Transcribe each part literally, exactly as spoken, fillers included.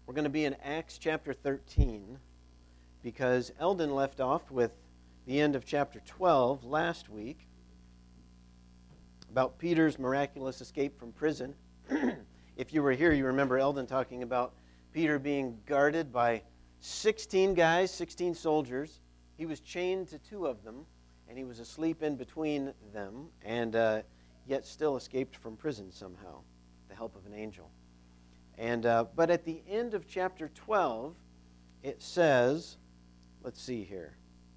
We're going to be in Acts chapter thirteen because Eldon left off with the end of chapter twelve last week about Peter's miraculous escape from prison. If you were here, you remember Eldon talking about Peter being guarded by sixteen guys, sixteen soldiers. He was chained to two of them, and he was asleep in between them, and uh, yet still escaped from prison somehow, with the help of an angel. And uh, but at the end of chapter twelve, it says, let's see here.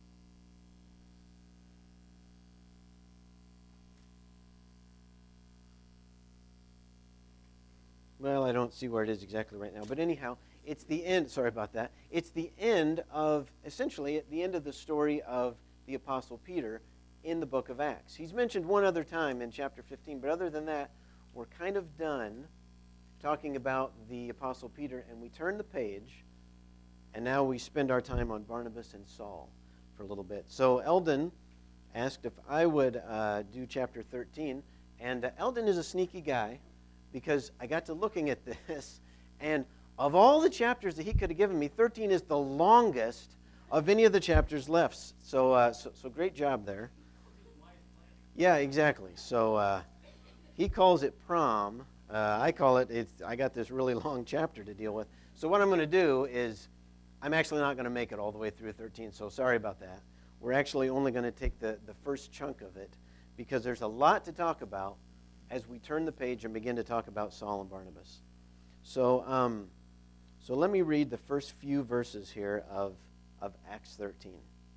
Well, I don't see where it is exactly right now. But anyhow, it's the end, sorry about that. It's the end of, essentially, at the end of the story of the Apostle Peter in the book of Acts. He's mentioned one other time in chapter fifteen, but other than that, we're kind of done talking about the Apostle Peter, and we turn the page, and now we spend our time on Barnabas and Saul for a little bit. So Eldon asked if I would uh, do chapter thirteen, and uh, Eldon is a sneaky guy, because I got to looking at this, and of all the chapters that he could have given me, thirteen is the longest of any of the chapters left. So, uh, so, so great job there. Yeah, exactly. So uh, he calls it prom. Uh, I call it, it's, I got this really long chapter to deal with. So what I'm going to do is, I'm actually not going to make it all the way through thirteen, so sorry about that. We're actually only going to take the, the first chunk of it, because there's a lot to talk about as we turn the page and begin to talk about Saul and Barnabas. So um, so let me read the first few verses here of, of Acts thirteen.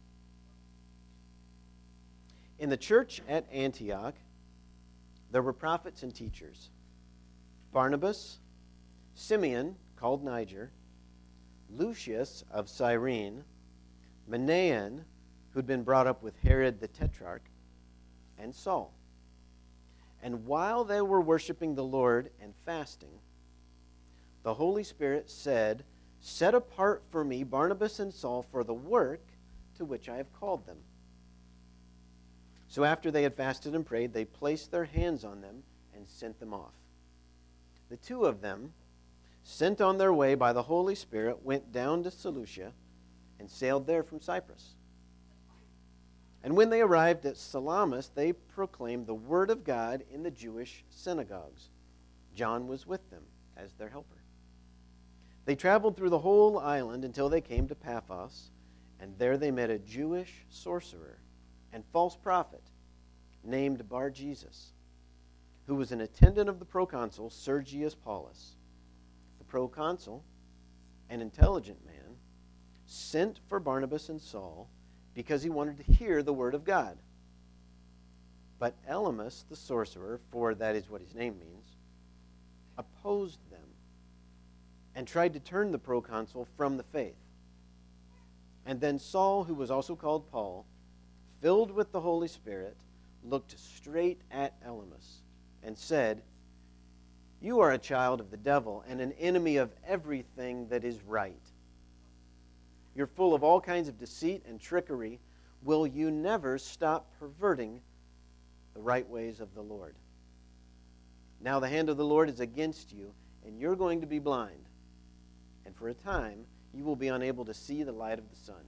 In the church at Antioch, there were prophets and teachers: Barnabas, Simeon, called Niger, Lucius of Cyrene, Manaen, who'd been brought up with Herod the Tetrarch, and Saul. And while they were worshiping the Lord and fasting, the Holy Spirit said, "Set apart for me Barnabas and Saul for the work to which I have called them." So after they had fasted and prayed, they placed their hands on them and sent them off. The two of them, sent on their way by the Holy Spirit, went down to Seleucia and sailed there from Cyprus. And when they arrived at Salamis, they proclaimed the word of God in the Jewish synagogues. John was with them as their helper. They traveled through the whole island until they came to Paphos, and there they met a Jewish sorcerer and false prophet named Bar-Jesus, who was an attendant of the proconsul Sergius Paulus. The proconsul, an intelligent man, sent for Barnabas and Saul because he wanted to hear the word of God. But Elymas, the sorcerer, for that is what his name means, opposed them and tried to turn the proconsul from the faith. And then Saul, who was also called Paul, filled with the Holy Spirit, looked straight at Elymas and said, "You are a child of the devil and an enemy of everything that is right. You're full of all kinds of deceit and trickery. Will you never stop perverting the right ways of the Lord? Now the hand of the Lord is against you, and you're going to be blind. And for a time, you will be unable to see the light of the sun."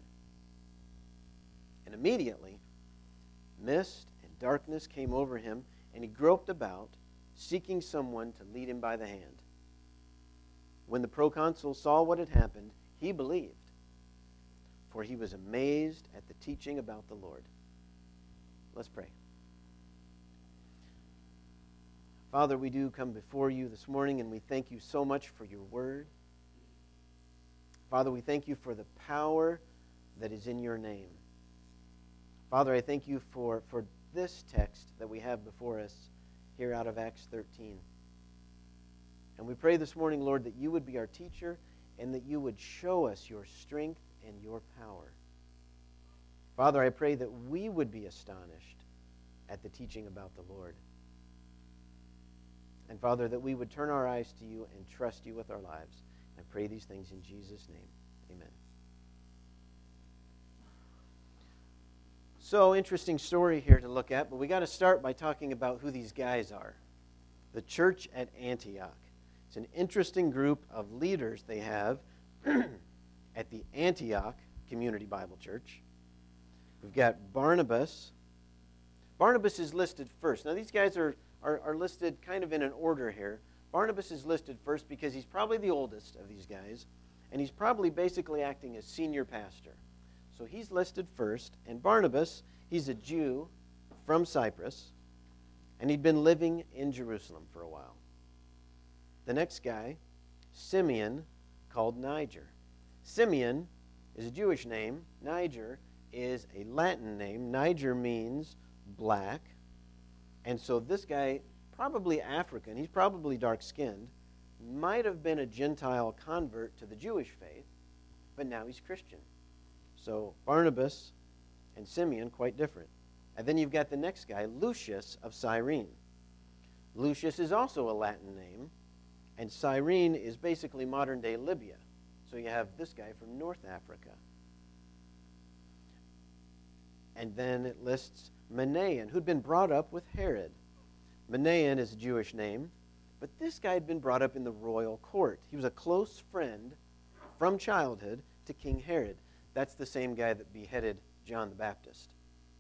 And immediately, mist and darkness came over him, and he groped about, seeking someone to lead him by the hand. When the proconsul saw what had happened, he believed, for he was amazed at the teaching about the Lord. Let's pray. Father, we do come before you this morning, and we thank you so much for your word. Father, we thank you for the power that is in your name. Father, I thank you for, for this text that we have before us here out of Acts thirteen. And we pray this morning, Lord, that you would be our teacher and that you would show us your strength and your power. Father, I pray that we would be astonished at the teaching about the Lord. And Father, that we would turn our eyes to you and trust you with our lives. I pray these things in Jesus' name. Amen. So, interesting story here to look at, but we got to start by talking about who these guys are. The church at Antioch. It's an interesting group of leaders they have at the Antioch Community Bible Church. We've got Barnabas. Barnabas is listed first. Now, these guys are, are, are listed kind of in an order here. Barnabas is listed first because he's probably the oldest of these guys, and he's probably basically acting as senior pastor. So he's listed first, and Barnabas, he's a Jew from Cyprus, and he'd been living in Jerusalem for a while. The next guy, Simeon, called Niger. Simeon is a Jewish name. Niger is a Latin name. Niger means black. And so this guy, probably African, he's probably dark-skinned, might have been a Gentile convert to the Jewish faith, but now he's Christian. So Barnabas and Simeon, quite different. And then you've got the next guy, Lucius of Cyrene. Lucius is also a Latin name, and Cyrene is basically modern-day Libya. So you have this guy from North Africa. And then it lists Manaen, who'd been brought up with Herod. Manaen is a Jewish name, but this guy had been brought up in the royal court. He was a close friend from childhood to King Herod. That's the same guy that beheaded John the Baptist,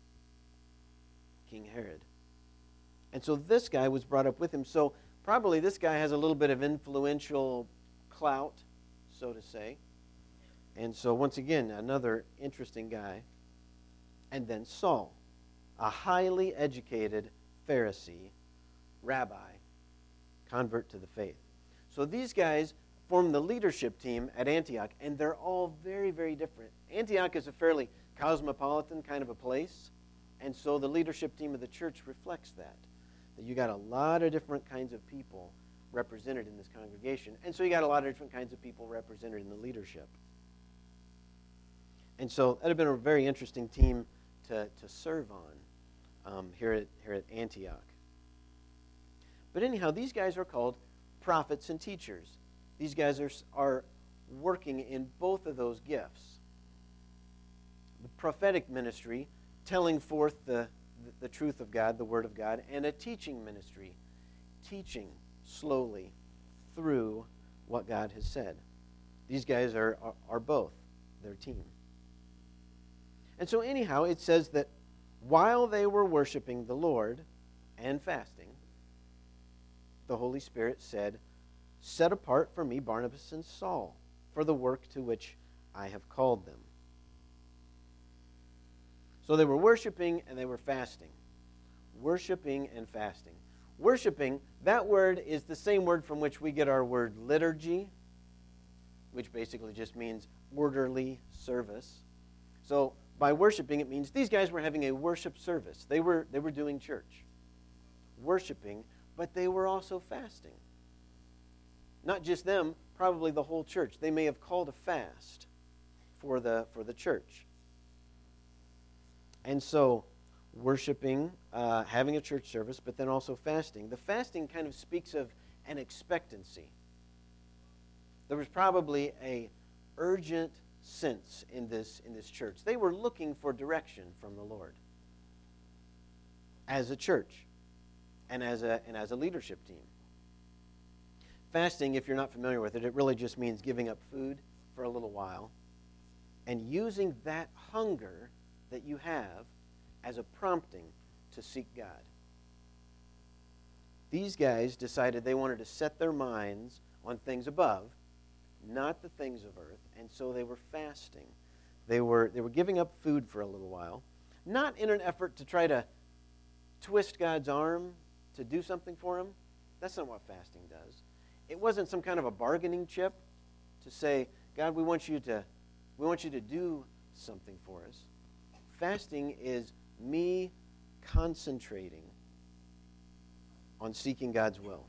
King Herod. And so this guy was brought up with him. So probably this guy has a little bit of influential clout, so to say. And so once again, another interesting guy. And then Saul, a highly educated Pharisee, rabbi, convert to the faith. So these guys form the leadership team at Antioch, and they're all very, very different. Antioch is a fairly cosmopolitan kind of a place, and so the leadership team of the church reflects that. That you got a lot of different kinds of people represented in this congregation, and so you got a lot of different kinds of people represented in the leadership. And so that would have been a very interesting team to, to serve on um, here, at, here at Antioch. But anyhow, these guys are called prophets and teachers. These guys are, are working in both of those gifts. The prophetic ministry, telling forth the, the, the truth of God, the Word of God, and a teaching ministry, teaching slowly through what God has said. These guys are, are, are both their team. And so anyhow, it says that while they were worshiping the Lord and fasting, the Holy Spirit said, "Set apart for me Barnabas and Saul for the work to which I have called them." So they were worshiping and they were fasting. Worshiping and fasting. Worshiping, that word is the same word from which we get our word liturgy, which basically just means orderly service. So by worshiping, it means these guys were having a worship service. They were, they were doing church. Worshiping, but they were also fasting. Not just them, probably the whole church. They may have called a fast for the, for the church. And so, worshiping, uh, having a church service, but then also fasting. The fasting kind of speaks of an expectancy. There was probably a urgent sense in this, in this church. They were looking for direction from the Lord as a church and as a, and as a leadership team. Fasting, if you're not familiar with it, it really just means giving up food for a little while and using that hunger that you have as a prompting to seek God. These guys decided they wanted to set their minds on things above, not the things of earth, and so they were fasting. They were, they were giving up food for a little while, not in an effort to try to twist God's arm to do something for him. That's not what fasting does. It wasn't some kind of a bargaining chip to say, God, we want you to, we want you to do something for us. Fasting is me concentrating on seeking God's will.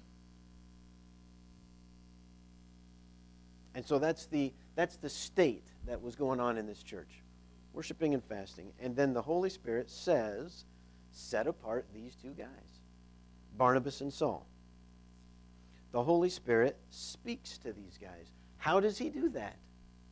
And so that's the, that's the state that was going on in this church, worshiping and fasting. And then the Holy Spirit says, set apart these two guys, Barnabas and Saul. The Holy Spirit speaks to these guys. How does he do that?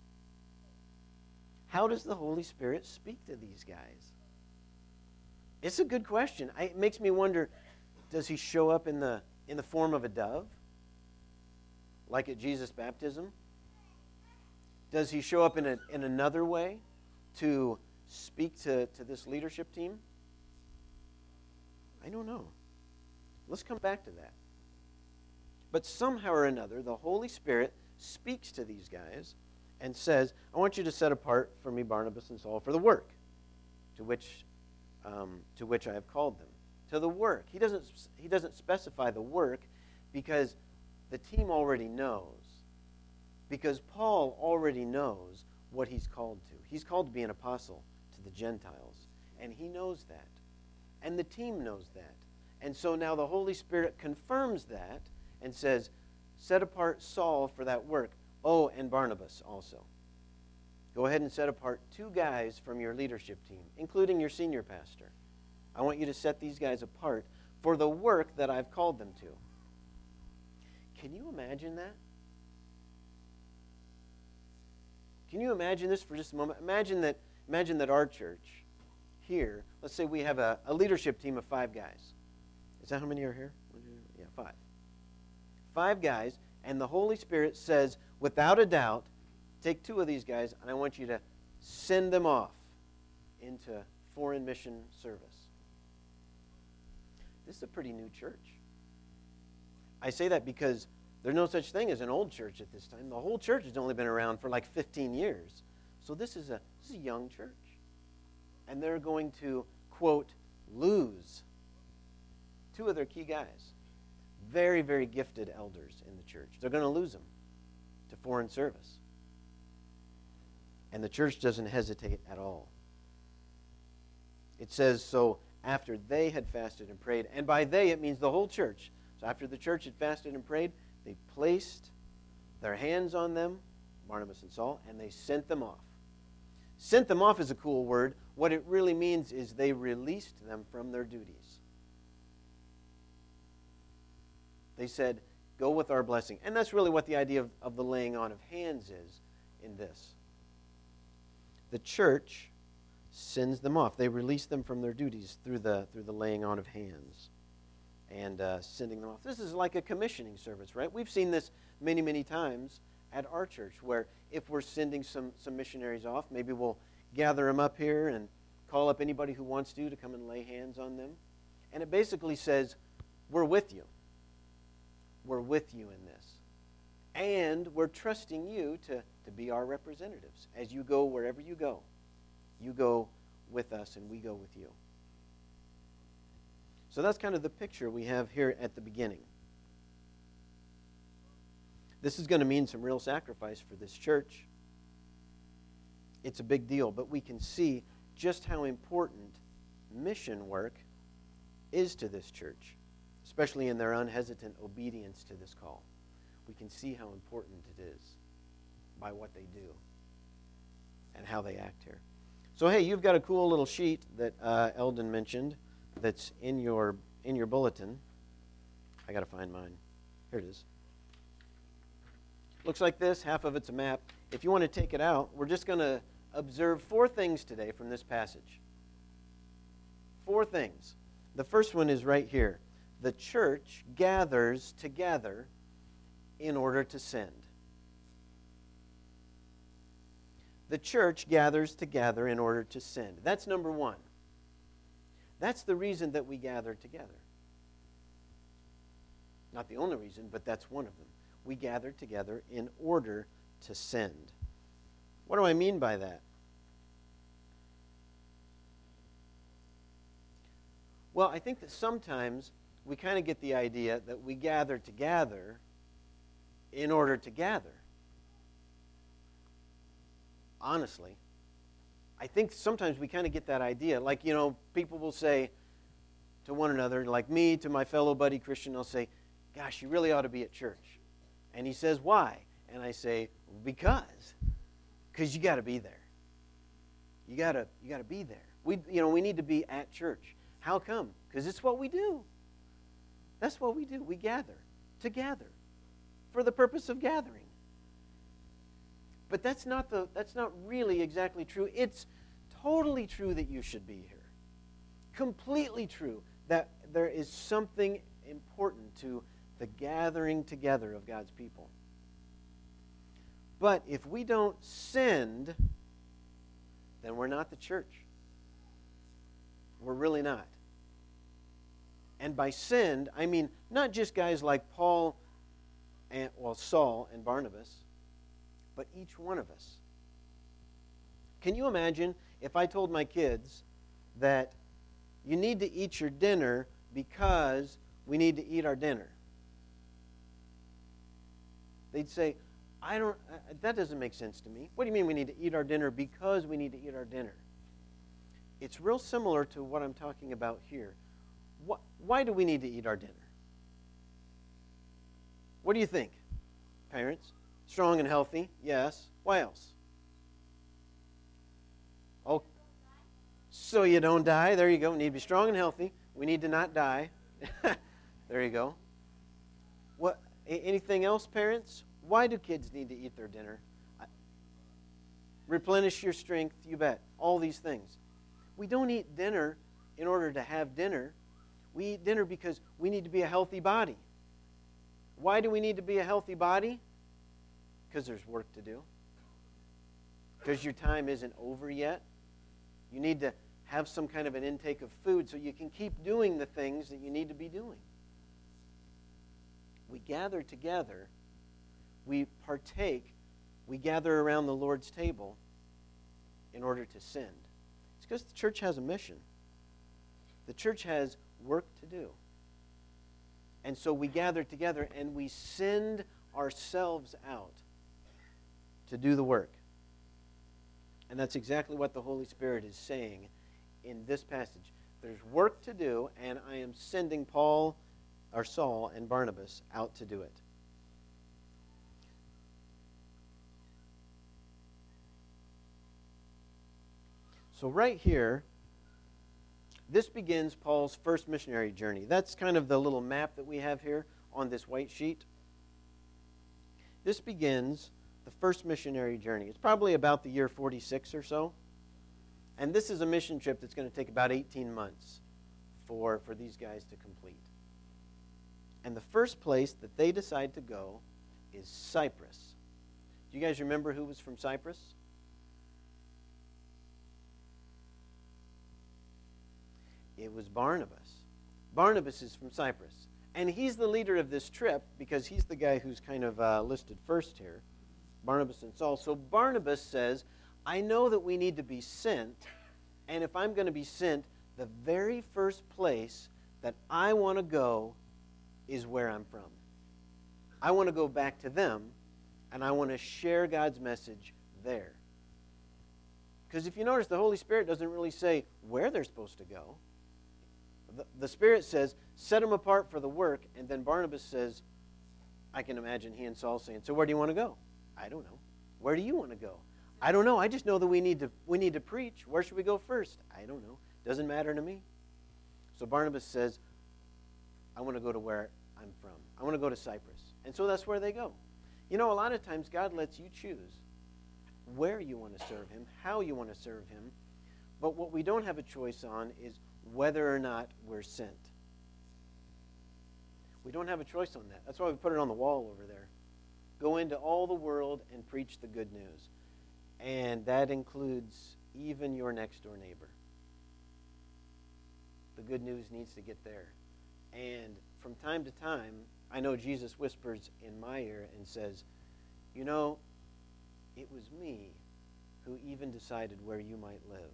How does the Holy Spirit speak to these guys? It's a good question. I, it makes me wonder, does he show up in the, in the form of a dove? like at Jesus' baptism? Does he show up in, a, in another way to speak to, to this leadership team? I don't know. Let's come back to that. But somehow or another, the Holy Spirit speaks to these guys and says, I want you to set apart for me Barnabas and Saul for the work to which, um, to which I have called them. To the work. He doesn't, he doesn't specify the work because the team already knows. Because Paul already knows what he's called to. He's called to be an apostle to the Gentiles. And he knows that. And the team knows that. And so now the Holy Spirit confirms that and says, set apart Saul for that work. Oh, and Barnabas also. Go ahead and set apart two guys from your leadership team, including your senior pastor. I want you to set these guys apart for the work that I've called them to. Can you imagine that? Can you imagine this for just a moment? Imagine that, imagine that our church here, let's say we have a, a leadership team of five guys. Is that how many are here? Yeah, five. Five guys, and the Holy Spirit says, without a doubt, take two of these guys, and I want you to send them off into foreign mission service. This is a pretty new church. I say that because there's no such thing as an old church at this time. The whole church has only been around for like fifteen years. So this is a, this is a young church. And they're going to, quote, lose two of their key guys. Very, very gifted elders in the church. They're going to lose them to foreign service. And the church doesn't hesitate at all. It says, so after they had fasted and prayed, and by they it means the whole church. So after the church had fasted and prayed, they placed their hands on them, Barnabas and Saul, and they sent them off. Sent them off is a cool word. What it really means is they released them from their duties. They said, go with our blessing. And that's really what the idea of, of the laying on of hands is in this. The church sends them off. They release them from their duties through the, through the laying on of hands and uh, sending them off. This is like a commissioning service, right? We've seen this many, many times at our church where if we're sending some, some missionaries off, maybe we'll gather them up here and call up anybody who wants to to come and lay hands on them. And it basically says, we're with you. We're with you in this. And we're trusting you to, to be our representatives. As you go wherever you go, you go with us and we go with you. So that's kind of the picture we have here at the beginning. This is going to mean some real sacrifice for this church. It's a big deal, but we can see just how important mission work is to this church, especially in their unhesitant obedience to this call. We can see how important it is by what they do and how they act here. So, hey, you've got a cool little sheet that uh, Eldon mentioned that's in your in your bulletin. I got to find mine. Here it is. Looks like this. Half of it's a map. If you want to take it out, we're just going to observe four things today from this passage. Four things. The first one is right here. The church gathers together in order to send. The church gathers together in order to send. That's number one. That's the reason that we gather together. Not the only reason, but that's one of them. We gather together in order to send. What do I mean by that? Well, I think that sometimes we kind of get the idea that we gather to gather in order to gather. Honestly, I think sometimes we kind of get that idea. Like, you know, people will say to one another, like me to my fellow buddy Christian, they'll say, gosh, you really ought to be at church. And he says, why? And I say, because. Because you got to be there. You got to you got to be there. We you know, we need to be at church. How come? Because it's what we do. That's what we do. We gather together for the purpose of gathering. But that's not the that's not really exactly true. It's totally true that you should be here. Completely true that there is something important to the gathering together of God's people. But if we don't send, then we're not the church. We're really not. And by send, I mean not just guys like Paul, and well, Saul and Barnabas, but each one of us. Can you imagine if I told my kids that you need to eat your dinner because we need to eat our dinner? They'd say, I don't, uh, that doesn't make sense to me. What do you mean we need to eat our dinner because we need to eat our dinner? It's real similar to what I'm talking about here. What, why do we need to eat our dinner? What do you think, parents? Strong and healthy, yes. Why else? Oh, so you don't die. There you go. We need to be strong and healthy. We need to not die. There you go. What? Anything else, parents? Why do kids need to eat their dinner? Replenish your strength, you bet. All these things. We don't eat dinner in order to have dinner. We eat dinner because we need to be a healthy body. Why do we need to be a healthy body? Because there's work to do. Because your time isn't over yet. You need to have some kind of an intake of food so you can keep doing the things that you need to be doing. We gather together. We partake. We gather around the Lord's table in order to send. It's because the church has a mission. The church has work to do. And so we gather together and we send ourselves out to do the work. And that's exactly what the Holy Spirit is saying in this passage. There's work to do, and I am sending Paul, or Saul, and Barnabas out to do it. So right here, this begins Paul's first missionary journey. That's kind of the little map that we have here on this white sheet. This begins the first missionary journey. It's probably about the year forty-six or so. And this is a mission trip that's going to take about eighteen months for, for these guys to complete. And the first place that they decide to go is Cyprus. Do you guys remember who was from Cyprus? It was Barnabas. Barnabas is from Cyprus. And he's the leader of this trip because he's the guy who's kind of uh, listed first here. Barnabas and Saul. So Barnabas says, I know that we need to be sent, and if I'm going to be sent, the very first place that I want to go is where I'm from. I want to go back to them, and I want to share God's message there. Because if you notice, the Holy Spirit doesn't really say where they're supposed to go. The, the Spirit says, set them apart for the work, and then Barnabas says, I can imagine he and Saul saying, so where do you want to go? I don't know. Where do you want to go? I don't know. I just know that we need to we need to preach. Where should we go first? I don't know. Doesn't matter to me. So Barnabas says, I want to go to where I'm from. I want to go to Cyprus. And so that's where they go. You know, a lot of times God lets you choose where you want to serve him, how you want to serve him. But what we don't have a choice on is whether or not we're sent. We don't have a choice on that. That's why we put it on the wall over there. Go into all the world and preach the good news. And that includes even your next door neighbor. The good news needs to get there. And from time to time, I know Jesus whispers in my ear and says, you know, it was me who even decided where you might live.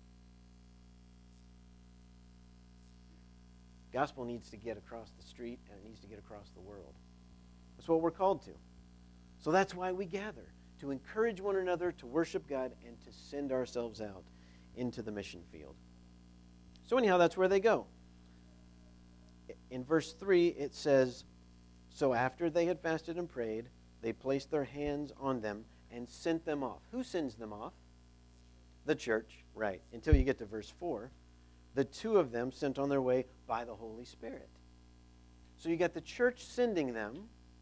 Gospel needs to get across the street, and it needs to get across the world. That's what we're called to. So that's why we gather, to encourage one another to worship God and to send ourselves out into the mission field. So anyhow, that's where they go. In verse three, it says, so after they had fasted and prayed, they placed their hands on them and sent them off. Who sends them off? The church, right, until you get to verse four. The two of them sent on their way by the Holy Spirit. So you got the church sending them,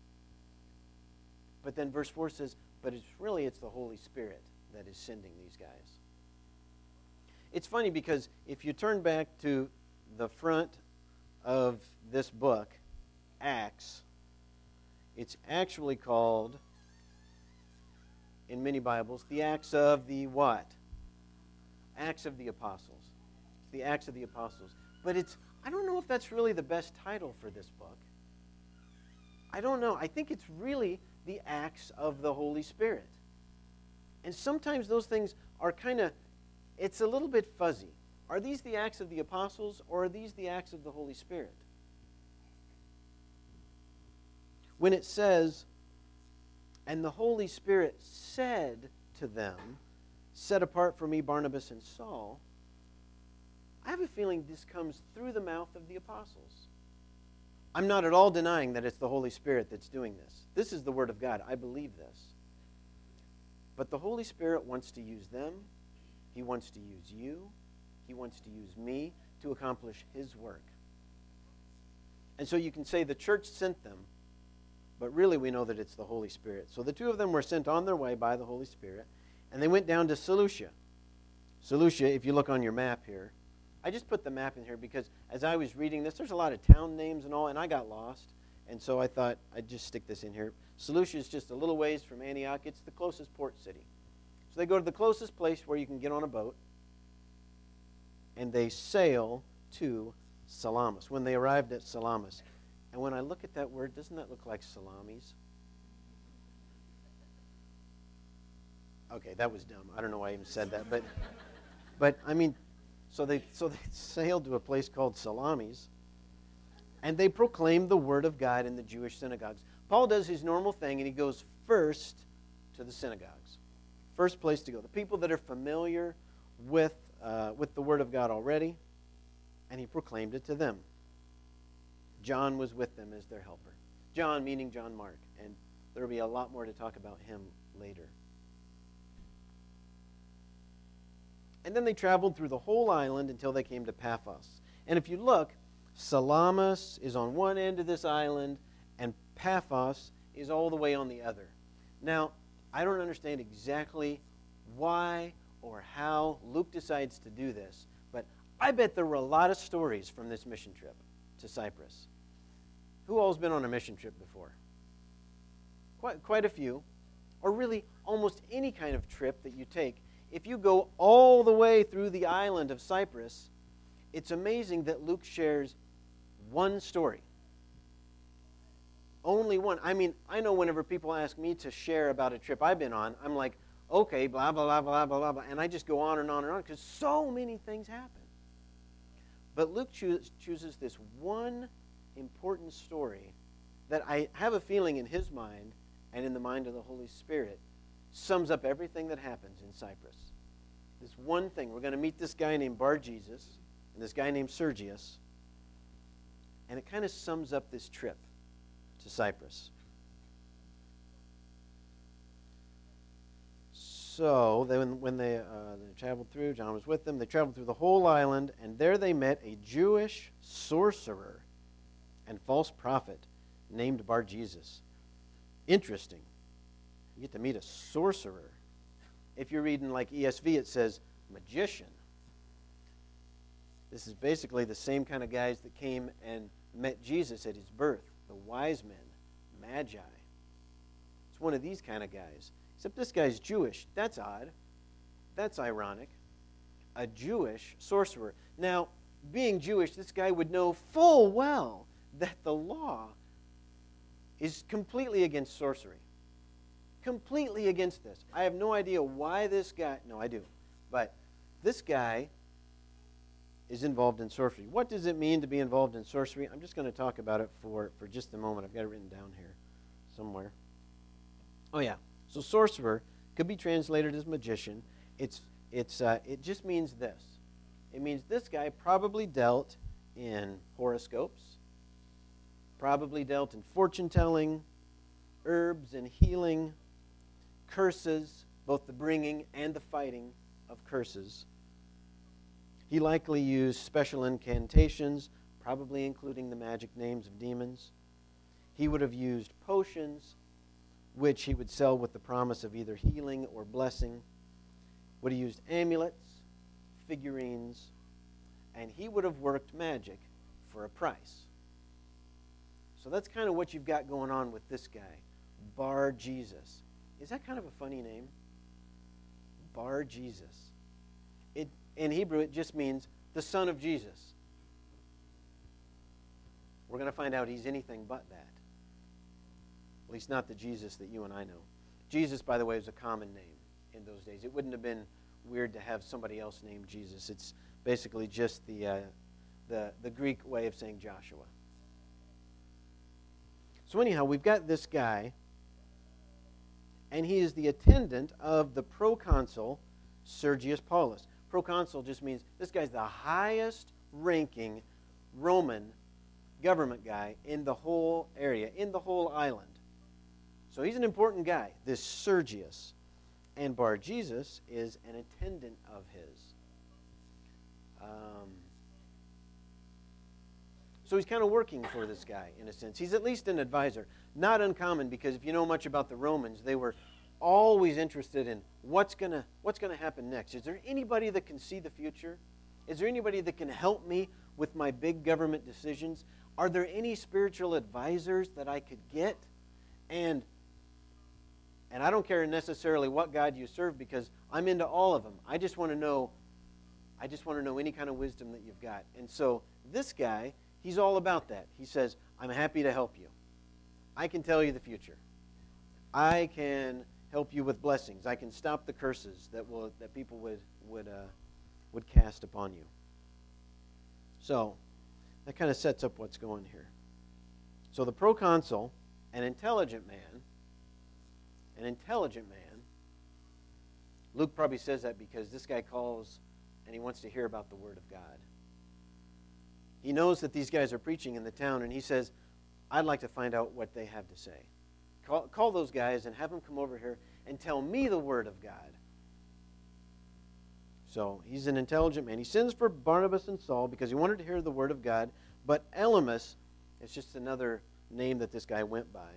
but then verse four says, but it's really, it's the Holy Spirit that is sending these guys. It's funny because if you turn back to the front of this book, Acts, it's actually called in many Bibles, the Acts of the what? Acts of the Apostles. It's the Acts of the Apostles. But it's, I don't know if that's really the best title for this book. I don't know. I think it's really the Acts of the Holy Spirit. And sometimes those things are kind of, it's a little bit fuzzy. Are these the Acts of the Apostles, or are these the Acts of the Holy Spirit? When it says, and the Holy Spirit said to them, set apart for me Barnabas and Saul, I have a feeling this comes through the mouth of the apostles. I'm not at all denying that it's the Holy Spirit that's doing this. This is the Word of God. I believe this. But the Holy Spirit wants to use them. He wants to use you. He wants to use me to accomplish His work. And so you can say the church sent them, but really we know that it's the Holy Spirit. So the two of them were sent on their way by the Holy Spirit, and they went down to Seleucia. Seleucia, if you look on your map here, I just put the map in here because as I was reading this, there's a lot of town names and all, and I got lost. And so I thought I'd just stick this in here. Seleucia is just a little ways from Antioch. It's the closest port city. So they go to the closest place where you can get on a boat, and they sail to Salamis. When they arrived at Salamis, and when I look at that word, doesn't that look like salamis? Okay, that was dumb. I don't know why I even said that, but, but I mean, so they so they sailed to a place called Salamis, and they proclaimed the word of God in the Jewish synagogues. Paul does his normal thing, and he goes first to the synagogues. First place to go. The people that are familiar with, uh, with the word of God already, and he proclaimed it to them. John was with them as their helper. John meaning John Mark, and there will be a lot more to talk about him later. And then they traveled through the whole island until they came to Paphos. And if you look, Salamis is on one end of this island, and Paphos is all the way on the other. Now, I don't understand exactly why or how Luke decides to do this, but I bet there were a lot of stories from this mission trip to Cyprus. Who all's been on a mission trip before? Quite, quite a few. Or really, almost any kind of trip that you take. If you go all the way through the island of Cyprus, it's amazing that Luke shares one story. Only one. I mean, I know whenever people ask me to share about a trip I've been on, I'm like, okay, blah, blah, blah, blah, blah, blah, blah, and I just go on and on and on because so many things happen. But Luke choo- chooses this one important story that I have a feeling in his mind and in the mind of the Holy Spirit sums up everything that happens in Cyprus. This one thing. We're going to meet this guy named Bar-Jesus and this guy named Sergius, and it kind of sums up this trip to Cyprus. So they, when they, uh, they traveled through, John was with them, they traveled through the whole island, and there they met a Jewish sorcerer and false prophet named Bar-Jesus. Interesting. You get to meet a sorcerer. If you're reading like E S V, it says magician. This is basically the same kind of guys that came and met Jesus at his birth, the wise men, magi. It's one of these kind of guys. Except this guy's Jewish. That's odd. That's ironic. A Jewish sorcerer. Now, being Jewish, this guy would know full well that the law is completely against sorcery. Completely against this. I have no idea why this guy, no, I do, but this guy is involved in sorcery. What does it mean to be involved in sorcery? I'm just going to talk about it for, for just a moment. I've got it written down here somewhere. Oh, yeah. So sorcerer could be translated as magician. It's, it's, uh, it just means this. It means this guy probably dealt in horoscopes, probably dealt in fortune-telling, herbs and healing, curses, both the bringing and the fighting of curses. He likely used special incantations, probably including the magic names of demons. He would have used potions, which he would sell with the promise of either healing or blessing. Would have used amulets, figurines, and he would have worked magic for a price. So that's kind of what you've got going on with this guy, Bar-Jesus. Is that kind of a funny name? Bar Jesus. It, in Hebrew, it just means the son of Jesus. We're going to find out he's anything but that. At least not the Jesus that you and I know. Jesus, by the way, is a common name in those days. It wouldn't have been weird to have somebody else named Jesus. It's basically just the, uh, the, the Greek way of saying Joshua. So anyhow, we've got this guy, and he is the attendant of the proconsul Sergius Paulus. Proconsul just means this guy's the highest ranking Roman government guy in the whole area, in the whole island. So he's an important guy, this Sergius. And Bar Jesus is an attendant of his. Um, so he's kind of working for this guy, in a sense. He's at least an advisor. Not uncommon, because if you know much about the Romans, they were always interested in what's going to what's going to happen next. Is there anybody that can see the future? Is there anybody that can help me with my big government decisions? Are there any spiritual advisors that I could get? And And I don't care necessarily what God you serve, because I'm into all of them. I just want to know, I just want to know any kind of wisdom that you've got. And so this guy, he's all about that. He says, I'm happy to help you. I can tell you the future. I can help you with blessings. I can stop the curses that will that people would would uh, would cast upon you. So that kind of sets up what's going here. So the proconsul, an intelligent man, an intelligent man. Luke probably says that because this guy calls and he wants to hear about the Word of God. He knows that these guys are preaching in the town, and he says, I'd like to find out what they have to say. Call, call those guys and have them come over here and tell me the Word of God. So he's an intelligent man. He sends for Barnabas and Saul because he wanted to hear the Word of God, but Elymas, it's just another name that this guy went by,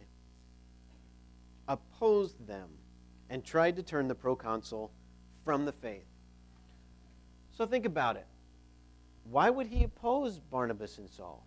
opposed them and tried to turn the proconsul from the faith. So think about it. Why would he oppose Barnabas and Saul?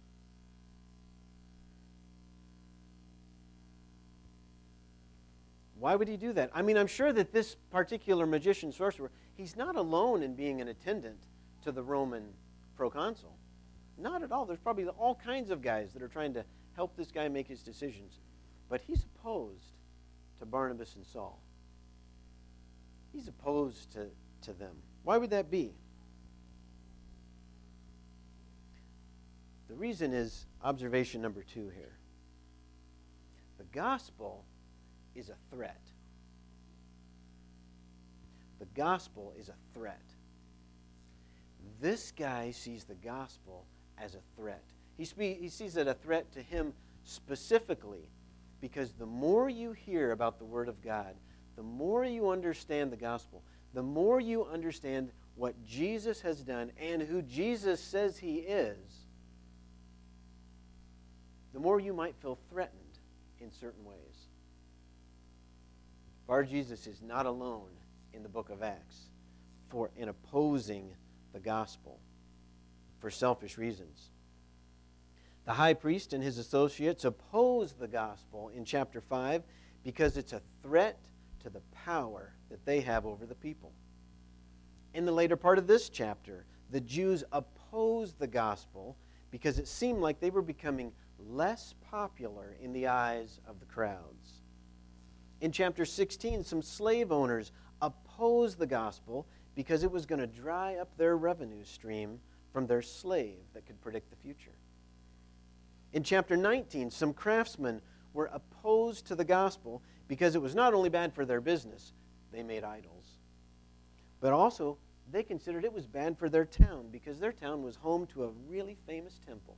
Why would he do that? I mean, I'm sure that this particular magician sorcerer, he's not alone in being an attendant to the Roman proconsul. Not at all. There's probably all kinds of guys that are trying to help this guy make his decisions. But he's opposed to Barnabas and Saul. He's opposed to, to them. Why would that be? The reason is observation number two here. The gospel is a threat. The gospel is a threat. This guy sees the gospel as a threat. He, spe- he sees it a threat to him specifically because the more you hear about the Word of God, the more you understand the gospel, the more you understand what Jesus has done and who Jesus says he is, the more you might feel threatened in certain ways. Bar Jesus is not alone in the book of Acts for in opposing the gospel for selfish reasons. The high priest and his associates oppose the gospel in chapter five because it's a threat to the power that they have over the people. In the later part of this chapter, the Jews oppose the gospel because it seemed like they were becoming less popular in the eyes of the crowds. In chapter sixteen, some slave owners opposed the gospel because it was going to dry up their revenue stream from their slave that could predict the future. In chapter nineteen, some craftsmen were opposed to the gospel because it was not only bad for their business, they made idols, but also they considered it was bad for their town because their town was home to a really famous temple.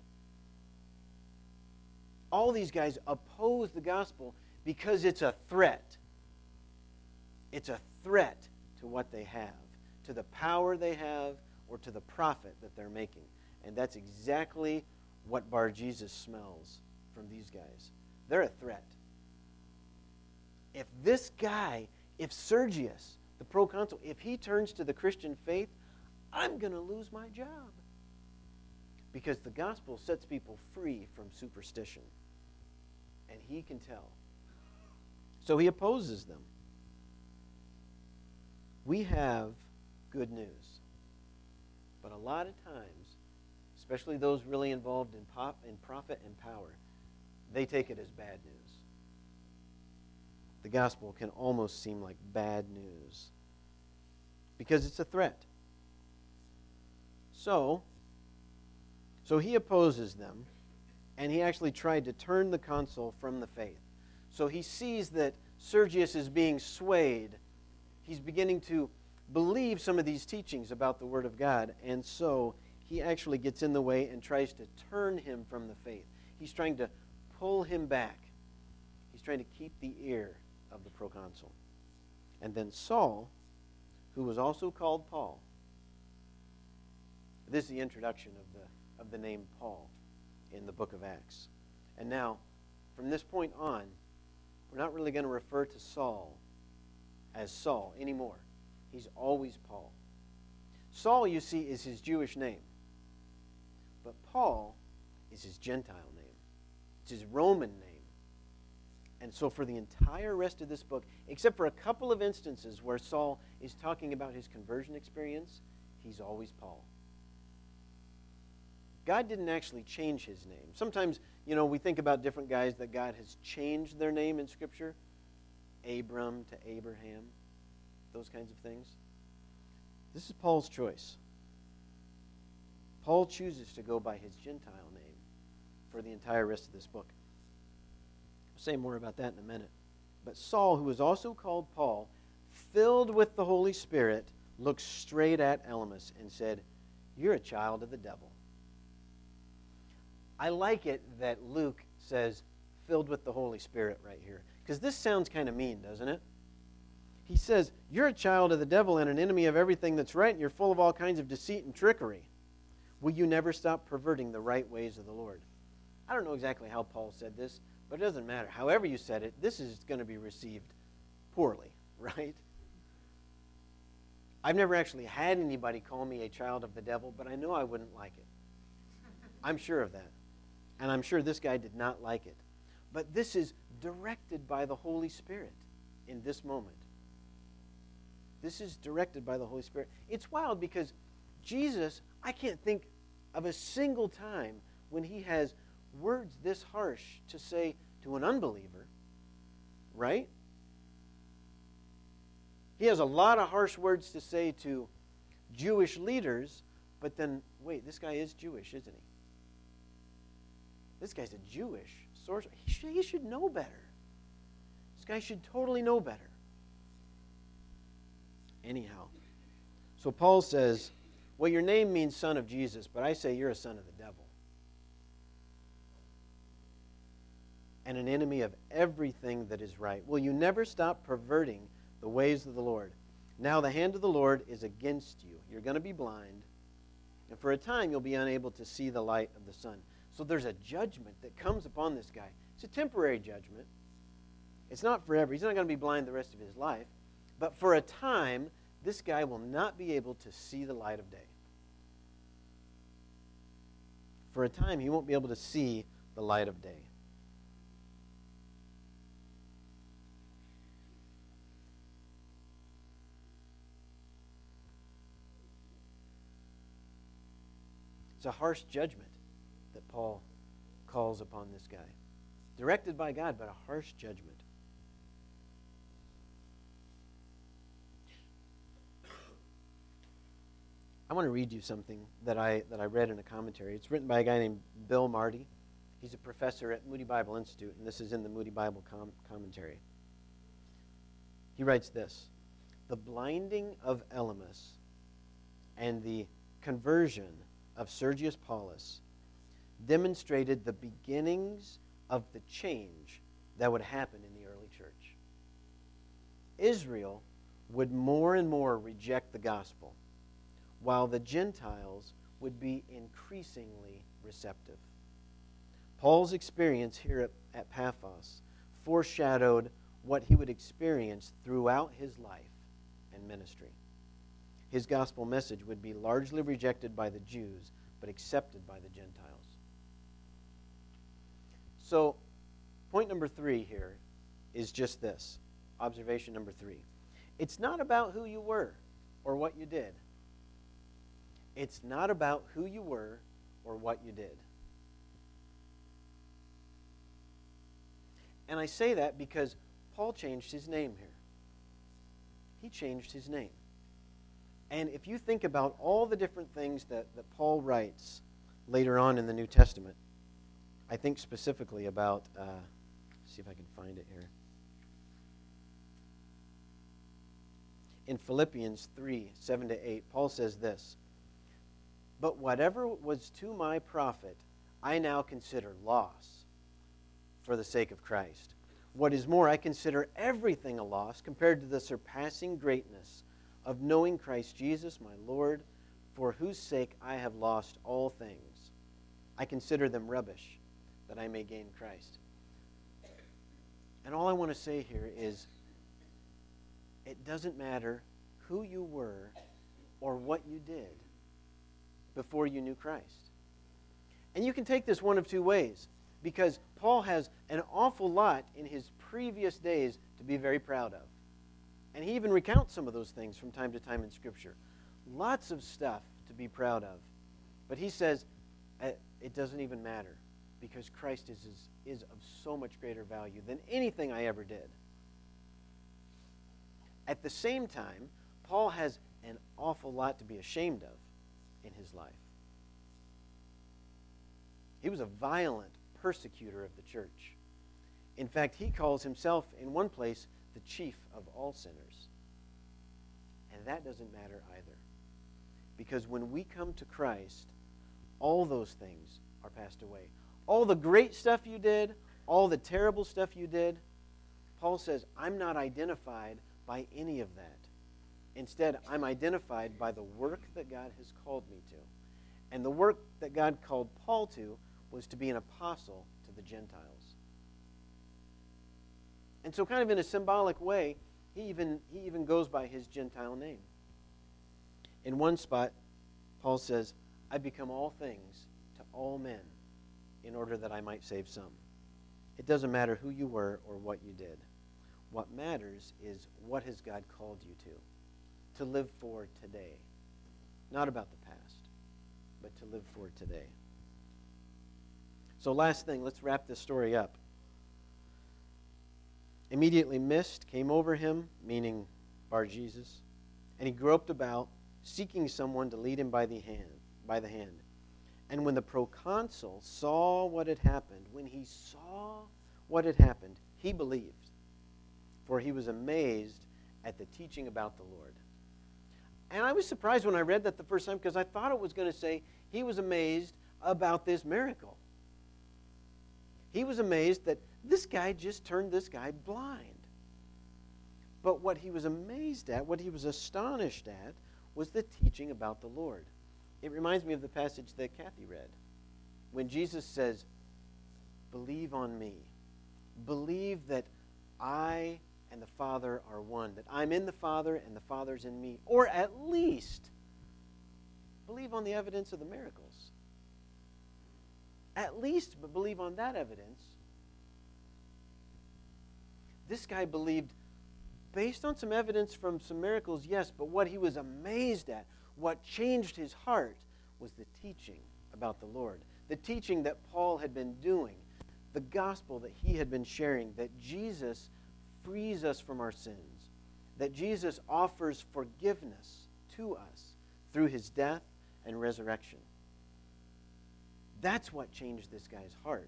All these guys oppose the gospel because it's a threat. It's a threat to what they have, to the power they have, or to the profit that they're making. And that's exactly what Bar Jesus smells from these guys. They're a threat. If this guy, if Sergius, the proconsul, if he turns to the Christian faith, I'm going to lose my job. Because the gospel sets people free from superstition. And he can tell. So he opposes them. We have good news. But a lot of times, especially those really involved in pop in profit and power, they take it as bad news. The gospel can almost seem like bad news because it's a threat. So, so he opposes them, and he actually tried to turn the consul from the faith. So he sees that Sergius is being swayed. He's beginning to believe some of these teachings about the Word of God, and so he actually gets in the way and tries to turn him from the faith. He's trying to pull him back. He's trying to keep the ear of the proconsul. And then Saul, who was also called Paul, this is the introduction of the of the name Paul in the book of Acts. And now, from this point on, we're not really going to refer to Saul as Saul anymore. He's always Paul. Saul, you see, is his Jewish name. But Paul is his Gentile name. It's his Roman name. And so for the entire rest of this book, except for a couple of instances where Saul is talking about his conversion experience, he's always Paul. God didn't actually change his name. Sometimes, you know, we think about different guys that God has changed their name in Scripture. Abram to Abraham. Those kinds of things. This is Paul's choice. Paul chooses to go by his Gentile name for the entire rest of this book. I'll say more about that in a minute. But Saul, who was also called Paul, filled with the Holy Spirit, looked straight at Elymas and said, "You're a child of the devil." I like it that Luke says, filled with the Holy Spirit right here. Because this sounds kind of mean, doesn't it? He says, you're a child of the devil and an enemy of everything that's right, and you're full of all kinds of deceit and trickery. Will you never stop perverting the right ways of the Lord? I don't know exactly how Paul said this, but it doesn't matter. However you said it, this is going to be received poorly, right? I've never actually had anybody call me a child of the devil, but I know I wouldn't like it. I'm sure of that. And I'm sure this guy did not like it. But this is directed by the Holy Spirit in this moment. This is directed by the Holy Spirit. It's wild because Jesus, I can't think of a single time when he has words this harsh to say to an unbeliever, right? He has a lot of harsh words to say to Jewish leaders, but then, wait, this guy is Jewish, isn't he? This guy's a Jewish sorcerer. He should, he should know better. This guy should totally know better. Anyhow, so Paul says, well, your name means son of Jesus, but I say you're a son of the devil. And an enemy of everything that is right. Will you never stop perverting the ways of the Lord? Now the hand of the Lord is against you. You're going to be blind. And for a time you'll be unable to see the light of the sun. So there's a judgment that comes upon this guy. It's a temporary judgment. It's not forever. He's not going to be blind the rest of his life. But for a time, this guy will not be able to see the light of day. For a time, he won't be able to see the light of day. It's a harsh judgment that Paul calls upon this guy. Directed by God, but a harsh judgment. I want to read you something that I that I read in a commentary. It's written by a guy named Bill Marty. He's a professor at Moody Bible Institute, and this is in the Moody Bible com- commentary. He writes this: the blinding of Elymas and the conversion of Sergius Paulus demonstrated the beginnings of the change that would happen in the early church. Israel would more and more reject the gospel, while the Gentiles would be increasingly receptive. Paul's experience here at, at Paphos foreshadowed what he would experience throughout his life and ministry. His gospel message would be largely rejected by the Jews, but accepted by the Gentiles. So, point number three here is just this. Observation number three. It's not about who you were or what you did. It's not about who you were or what you did. And I say that because Paul changed his name here. He changed his name. And if you think about all the different things that, that Paul writes later on in the New Testament, I think specifically about, uh, see if I can find it here. In Philippians three, seven to eight, Paul says this, "But whatever was to my profit, I now consider loss for the sake of Christ. What is more, I consider everything a loss compared to the surpassing greatness of knowing Christ Jesus my Lord, for whose sake I have lost all things. I consider them rubbish, that I may gain Christ." And all I want to say here is, it doesn't matter who you were or what you did before you knew Christ. And you can take this one of two ways, because Paul has an awful lot in his previous days to be very proud of. And he even recounts some of those things from time to time in Scripture. Lots of stuff to be proud of. But he says, it doesn't even matter, because Christ is, is, is of so much greater value than anything I ever did. At the same time, Paul has an awful lot to be ashamed of in his life. He was a violent persecutor of the church. In fact, he calls himself in one place the chief of all sinners. And that doesn't matter either. Because when we come to Christ, all those things are passed away. All the great stuff you did, all the terrible stuff you did, Paul says, I'm not identified by any of that. Instead, I'm identified by the work that God has called me to. And the work that God called Paul to was to be an apostle to the Gentiles. And so kind of in a symbolic way, he even, he even goes by his Gentile name. In one spot, Paul says, I become all things to all men in order that I might save some. It doesn't matter who you were or what you did. What matters is, what has God called you to? To live for today. Not about the past, but to live for today. So last thing, let's wrap this story up. Immediately mist came over him, meaning Bar-Jesus, and he groped about, seeking someone to lead him by the hand. By the hand. And when the proconsul saw what had happened, when he saw what had happened, he believed, for he was amazed at the teaching about the Lord. And I was surprised when I read that the first time, because I thought it was going to say he was amazed about this miracle. He was amazed that this guy just turned this guy blind. But what he was amazed at, what he was astonished at, was the teaching about the Lord. It reminds me of the passage that Kathy read, when Jesus says, believe on me. Believe that I and the Father are one, that I'm in the Father and the Father's in me. Or at least, believe on the evidence of the miracles. At least, but believe on that evidence. This guy believed based on some evidence from some miracles, yes, but what he was amazed at, what changed his heart, was the teaching about the Lord. The teaching that Paul had been doing, the gospel that he had been sharing, that Jesus frees us from our sins, that Jesus offers forgiveness to us through his death and resurrection. That's what changed this guy's heart.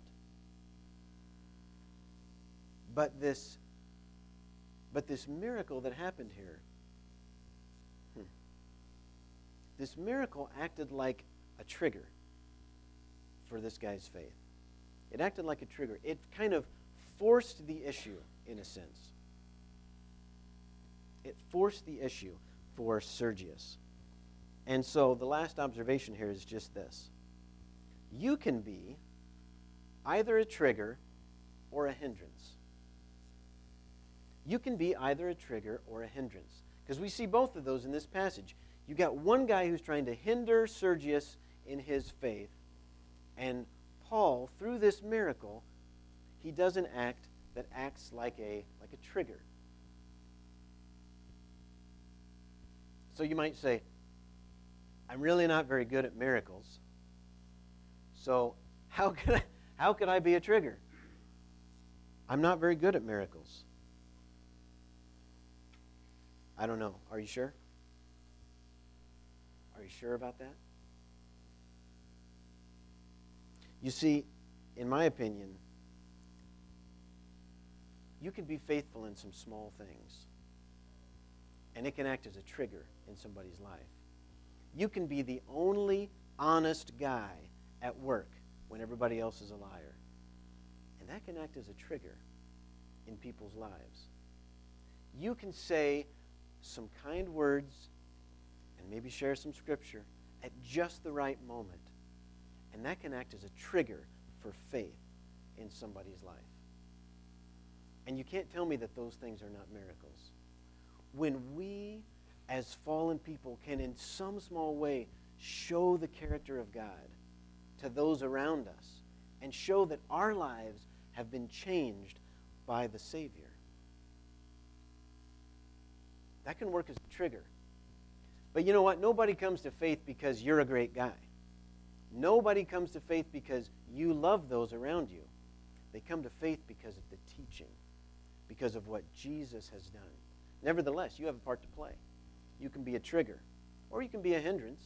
But this, but this miracle that happened here, hmm, this miracle acted like a trigger for this guy's faith. It acted like a trigger. It kind of forced the issue, in a sense. It forced the issue for Sergius. And so the last observation here is just this. You can be either a trigger or a hindrance. You can be either a trigger or a hindrance. Because we see both of those in this passage. You got one guy who's trying to hinder Sergius in his faith. And Paul, through this miracle, he does an act that acts like a, like a trigger. So you might say, I'm really not very good at miracles. So how could I, how could I be a trigger? I'm not very good at miracles. I don't know. Are you sure? Are you sure about that? You see, in my opinion, you can be faithful in some small things, and it can act as a trigger in somebody's life. You can be the only honest guy at work when everybody else is a liar, and that can act as a trigger in people's lives. You can say some kind words and maybe share some scripture at just the right moment, and that can act as a trigger for faith in somebody's life. And you can't tell me that those things are not miracles. When we, as fallen people, can in some small way show the character of God to those around us and show that our lives have been changed by the Savior, that can work as a trigger. But you know what? Nobody comes to faith because you're a great guy. Nobody comes to faith because you love those around you. They come to faith because of the teaching, because of what Jesus has done. Nevertheless, you have a part to play. You can be a trigger, or you can be a hindrance.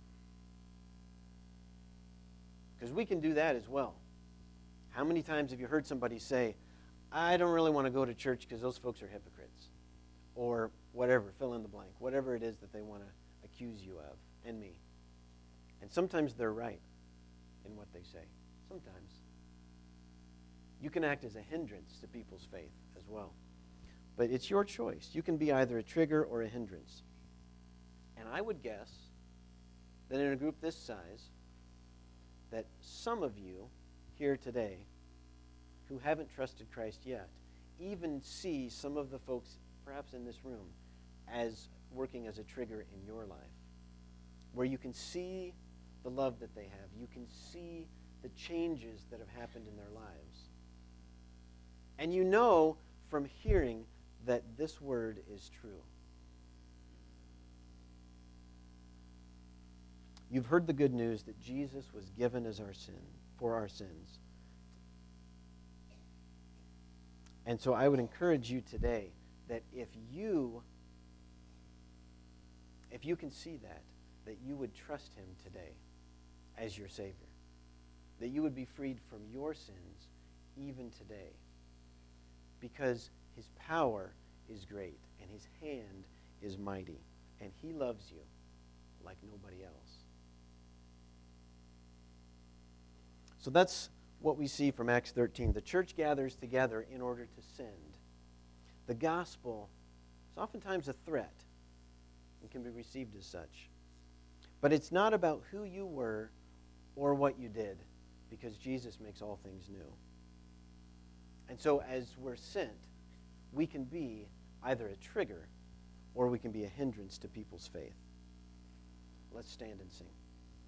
Because we can do that as well. How many times have you heard somebody say, I don't really want to go to church because those folks are hypocrites? Or whatever, fill in the blank, whatever it is that they want to accuse you of, and me. And sometimes they're right in what they say. Sometimes. You can act as a hindrance to people's faith as well. But it's your choice. You can be either a trigger or a hindrance. And I would guess that in a group this size, that some of you here today who haven't trusted Christ yet even see some of the folks perhaps in this room as working as a trigger in your life, where you can see the love that they have. You can see the changes that have happened in their lives. And you know from hearing that this word is true. You've heard the good news that Jesus was given as our sin, for our sins. And so I would encourage you today that if you, if you can see that, that you would trust him today as your Savior. That you would be freed from your sins even today. Because his power is great and his hand is mighty. And he loves you like nobody else. So that's what we see from Acts thirteen. The church gathers together in order to send. The gospel is oftentimes a threat and can be received as such. But it's not about who you were or what you did, because Jesus makes all things new. And so as we're sent, we can be either a trigger or we can be a hindrance to people's faith. Let's stand and sing.